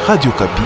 Radio Kapi.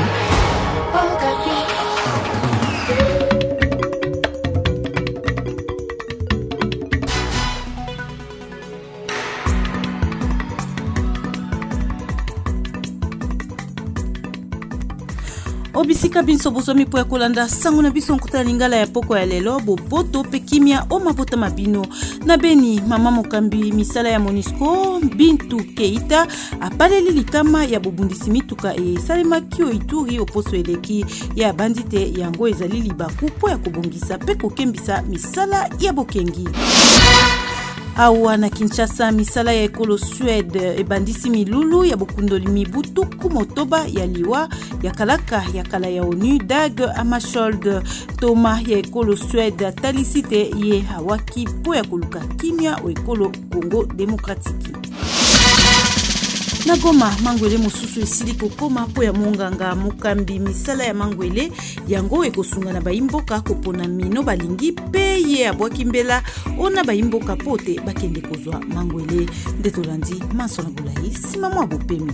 Obisika binso bozomi po ya kolanda sango na biso nkota lingala ya poko ya lelo bopoto pe kimia o mabota mabino na Beni. Mama mokambi misala ya MONUSCO Bintu Keita apaleli likama ya bobundisi mituka salema kio Ituri oposo eleki ya bandite yango ezali libaku po ya kobongisa pe kokembisa misala ya bokengi. Awa na Kinshasa misala ya ekolo Suède ebandisi milulu ya bokundoli mibutu kumotoba ya liwa ya kalaka ya kala ya ONU Dag Hammarskjöld Toma ya ekolo Suède talisite ye hawaki po ya koluka kimia o ekolo Congo Demokratiki. Na Goma mangwele mosusu esili kokoma po ya monganga mokambi misala ya mangwele yango ekosunga na baimboka kopona mino balingi pe ye abwaki mbela ona baimboka pote bakende kozwa mangwele ndetolandi maso na bulayi sima mwa bopemi.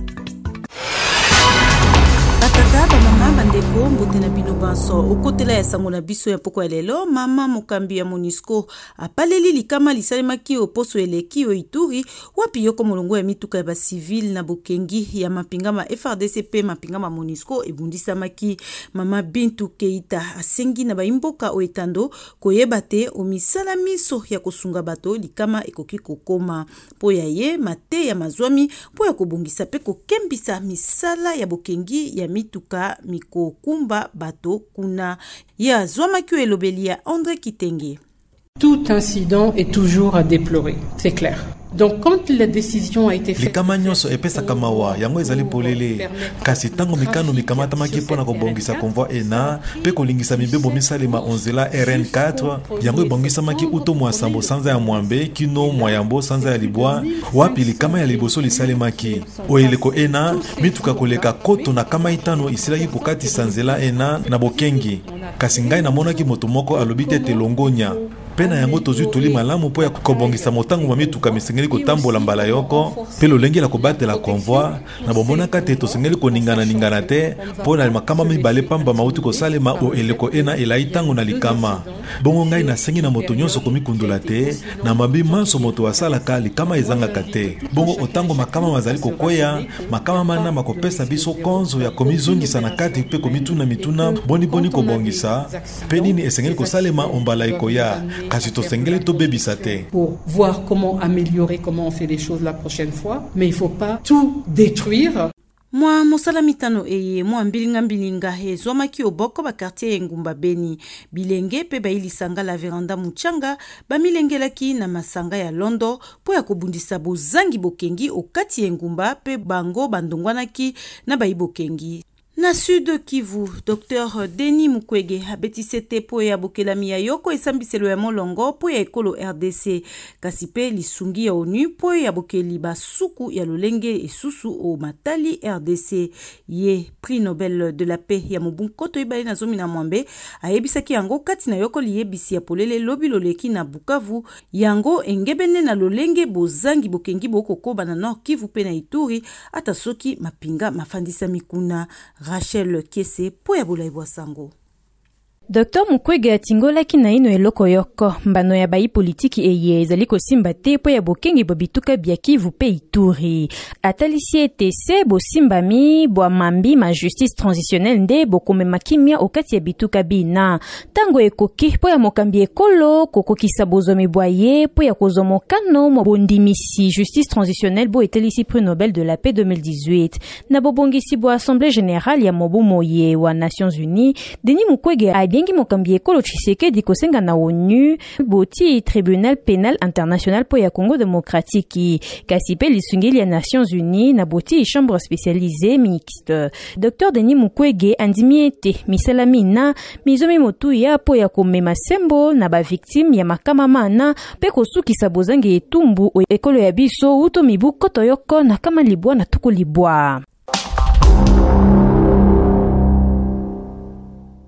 Batata bamama bandeko mbote na bino banso okotela ya sango na biso ya poko ya lelo. Mama mokambi ya MONUSCO apaleli likama lisalemaki oposo eleki o Ituri wapi yoko molongo ya mituka ya basivile na bokengi ya mapingama FRDC pe mapingama MONUSCO ebundisamaki. Mama Bintu Keita asengi na baimboka o etando koyeba te o misala miso ya kosunga bato likama ekoki kokoma po ya ye mate ya mazwami po ya kobongisa pe kokembisa misala ya bokengi ya mituka miko kumba bato kuna ya zwamaki elobeli ya André Kitenge. Tout incident est toujours à déplorer, c'est clair. Donc quand la décision a été faite, likama nyonso epesa kamawa yango ezali polele kasi tango mikano mikamata maki pona kobongisa convoi ENA pe kolingisa mibebo misalema onzela RN4 yango ebongisa maki uto mwasambo sanza ya mwambe kino mwayambo sanza ya libwa wapi likama ya liboso lisalemaki oeleko ENA mituka koleka koto na kama itano isilaki kokati sanzela ENA na bokengi kasi ngai namonaki moto moko alobi te telongonya pena yango tozwi toli malamu po ya kobongisa motango ma mituka misengeli kotambola mbala yoko pe lolenge la kobatela convoi na bomonaka te tosengeli koningana te po na makama mibale pamba mauti kosalema o eleko ENA elaitango na likama bongo ngai nasengi na moto nyonso komikundula te na mabi manso moto asalaka likama ezangaka te bongo otango makama mazali kokoya makama mana makopesa biso konzo ya komizongisa na kati pe komituna mituna boni kobongisa pe nini esengeli kosalema ombala ekoya pour voir comment améliorer, comment on fait les choses la prochaine fois, mais il faut pas tout détruire. Mwa mosala mitano eye mwa mbilinga ezwamaki oboko ba quartier Ngumba Beni bilenge pe bailisanga la veranda muchanga bamilengelaki na masanga ya Londo po ya kobundisa bozangi bokengi okati Ngumba pe bango bandongwanaki na baibokengi. Na Sud Kivu, Dr. Denis Mukwege abetisete po ya bokelami ya yoko esambiselo ya molongo po ya ekolo RDC kasi pe lisungi ya ONU po ya bokeli basuku ya lolenge esusu o matali RDC ye prix Nobel de la paix ya mobunkoto ibali na zomi na mwambe ayebisaki yango kati na yoko liyebisi ya polele lobi loleki na Bukavu yango engebene na lolenge bozangi bokengi bokokoba na Nord Kivu pe na Ituri ata soki mapinga mafandisa mikuna. Rachel Kese po ya bulai bwa sango. Dr. Mukwege atingolaki na ino eloko yoko mbano ya bai politiki eye ezali kosimba te po ya bokengi bobituka bya Kivu pe Ituri. Atalisi etese bosimbami bwa mambi ma justice transitionnelle nde bokomema kimia okati ya bituka bina. Tango ekoki po ya mokambi ekolo kokokisa bozomi bwa ye po ya kozomokano mo bondimisi justice transitionnelle bo etalisi prix Nobel de la paix 2018. Na bobongisi bwa Assemblée générale ya mobu moye wa Nations Unies, Denis Mukwege bengi mokambi ekolo Tshisekedi kosenga na ONU boti tribunal pénal international po ya Congo démocratique kasi pe lisungeli ya Nations Unies na boti chambre spécialisée mixte. Dr. Denis Mukwege andimiete misala mina mizomi motu ya po ya komema sembo na ba victime ya makama mana pe kosukisa bozangi etumbu ekolo ya biso uto mibu koto yoko na kama libwa na tuku libwa.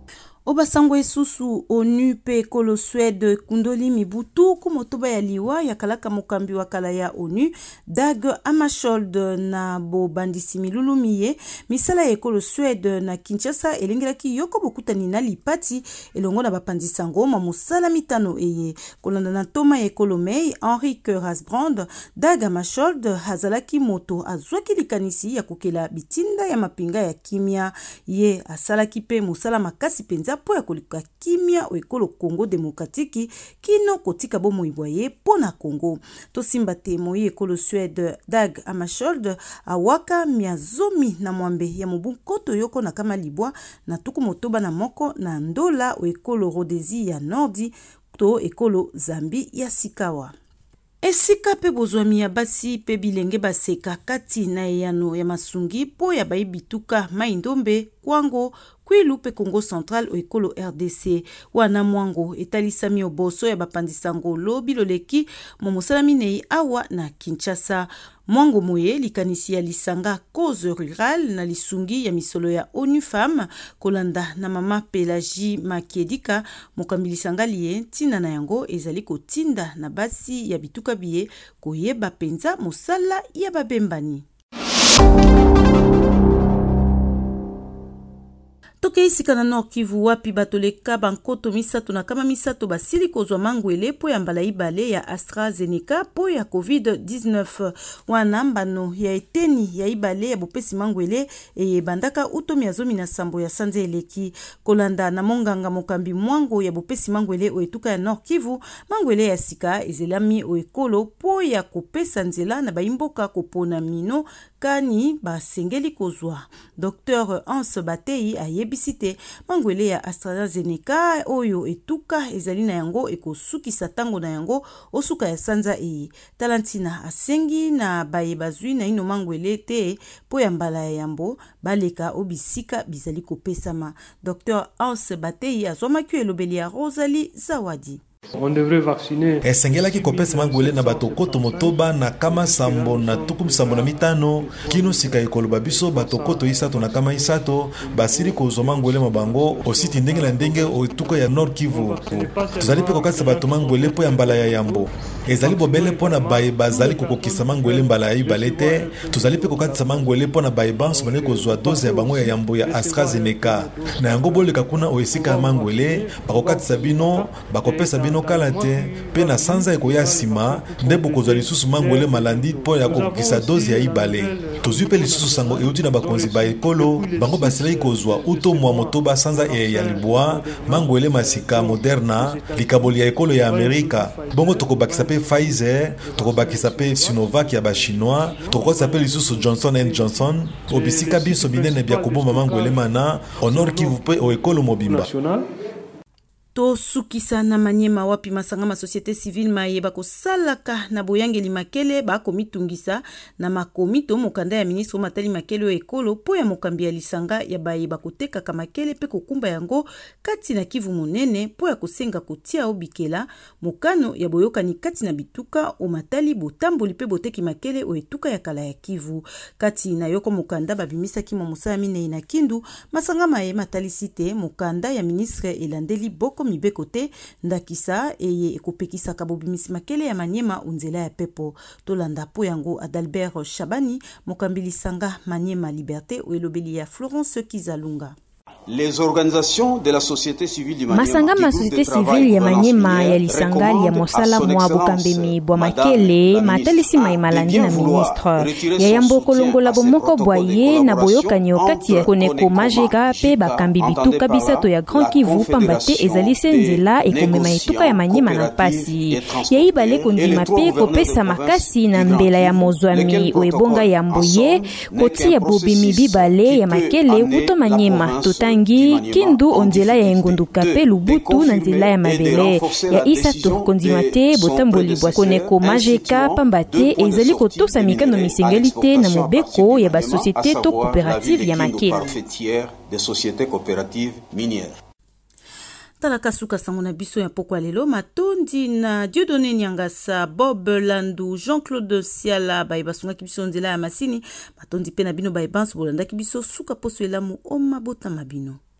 Obasango esusu ONU pe ekolo Suède kundoli mibutu kumotoba ya liwa ya kalaka mokambi wa kala ya ONU Dag Hammarskjöld na bo bandisi milulu miye misala ya ekolo Suède na Kinshasa elengelaki yoko bokutani na lipati elongo na bapandisango ma musala mitano eye kolanda na toma ya ekolo Mei Henrik Rasbrand Dag Hammarskjöld hazalaki moto azwaki likanisi ya kokela bitinda ya mapinga ya kimia ye asalaki pe musala makasi penza po ya kolika kimia o ekolo Congo Demokratiki kino kotika bomo ibwaye po na Congo. Tosimba te moi ekolo Suède Dag Hammarskjöld awaka miazomi na mwambe ya mobunkoto yoko na kama libwa na tuku motoba na moko na ndola o ekolo Rhodesi ya Nordi to ekolo Zambi ya Sikawa. Esika pe bozwami ya basi pe bilenge baseka kati na eyano ya masungi po ya baibituka maindombe kwango Kwilu pe Congo Central o ekolo RDC wana mwango etalisami oboso ya bapandisango lobi loleki momosalami nei awa na Kinshasa. Mwango moye likanisi ya lisanga cause rurale na lisungi ya misolo ya ONU Femme kolanda na mama Pelagie Makiedika mokambilisanga liye ntina na yango ezali kotinda na basi ya bituka biye koyeba penza mosala ya babembani. Toke isika na Nord Kivu wapi batoleka bankoto misato na kama misato basili kozwa mangwele po ya mbala ibale ya AstraZeneca po ya COVID-19 wana mbano ya eteni ya ibale ya bopesi mangwele eye bandaka utomi azomi na sambo ya sanze eleki kolanda na monganga mokambi mwango ya bopesi mangwele o etuka ya Nord Kivu mangwele ya sika ezelami o ekolo po ya kopesa nzela na baimboka kopona mino kani basengeli kozwa. Dr. Hans Batei ayebisite mangwele ya AstraZeneca oyo etuka ezali na yango ekosukisa tango na yango osuka ya sanza talantina asengi na baye bazwi na ino mangwele te po ya mbala ya yambo baleka obisika bizali kopesama. Dr. Hans Batei azomaki elobeli ya Rosalie Zawadi. On devrait vacciner. Esengelaki kopesa mangwele na bato koto motoba na kama sambo na tuku sambo na mitano kino sika ekoloba biso bato koto isato na kama isato basili kozwa mangwele mabango ositi ndenge na ndenge o etuka ya Nord Kivu. Tuzali pe kokatisa bato mangwele po ya mbala ya yambo ezali bobele po na baye bazali kokokisa mangwele mbala ya ibale te tuzali pe kokatisa mangwele po na baye banso bane kozwa doze ya bango ya yambo ya AstraZeneca na yango boleka kuna o esika ya mangwele bakokatisa bino bakopesa bino kala te pe na sanza ekoya sima nde bokozwa lisusu mangwele malandi po ya kokokisa doze ya ibale tozwi pe lisusu sango euti na bakonzi ba ekolo bango basilaki kozwa uto mwa motoba sanza ya libwa mangwele masika Moderna likaboli ya ekolo ya Amerika bongo tokobakisa pe Pfizer tokobakisa pe Sinovac ya ba chinois tokobakisa pe lisusu Johnson & Johnson obisika biso binene bya kobomba mangwele mana Nord Kivu pe o ekolo mobimba. To sukisa na Manyema wapi masanga ma société civile mayeba kosalaka na boyangeli makele bako mitungisa na makomito mokanda ya ministre Matali Makele o ekolo po ya mokambi ya lisanga ya bayeba koteka kamakele pe kokumba yango kati na Kivu monene po ya kosenga kotia obikela mokano ya boyokani kati na bituka o Matali botamboli pe boteki makele o etuka ya kala ya Kivu kati na yoko mokanda babimisaki mosala minei na Kindu masanga maye Matali site mokanda ya ministre elandeli boko mibekote ndakisa eye ekopekisa kabobimisi makele ya Manyema unzela ya pepo tolanda po yango Adalbert Shabani mokambili sanga Manyema Liberté o elobeli ya Florence Kizalunga. Les organisations de la société civile du Masanga ma société civile ya Manyema ya lisangali ya mosala mwa bokambemi bwa makele matalisi maimalandi na ministre ya yambo kolongola bomoko bwaye na boyokani okati ya koneko majeka pe bakambi bituka bisato ya Grand Kivu pambate ezali senzela ekomema etuka ya Manyema na pasi ya ibale kondima pe kopesa makasi na mbela ya mozwami oebonga yambo ye koti ya bobimi bibale ya makele uto Manyema totangi Kindu onzela ya engunduka pe Lubutu na nzela ya mabele ya Isato kondimate botamboli bwa koneko majeka pambate ezali kotosa mikano misengelite na mobeko ya ba société to coopérative ya makele des sociétés coopératives minières. Talaka suka sango na biso ya poko lelo matondi na Dieudonné Nyangasa Bob Landu Jean-Claude Siala bayibasunga kibiso nzela ya masini matondi pe na bino bayibanso bolanda kibiso suka poso elamu oma bota mabino.